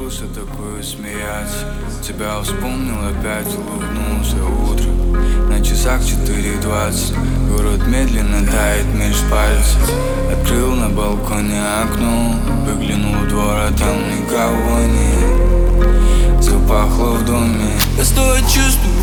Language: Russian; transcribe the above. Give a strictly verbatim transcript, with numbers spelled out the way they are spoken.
научился такое смеяться. Тебя вспомнил, опять улыбнулся утро. На часах четыре двадцать. Город медленно тает меж пальцев. Открыл на балконе окно, выглянул в двор, а там никого нет. Запахло в доме. Я снова чувствую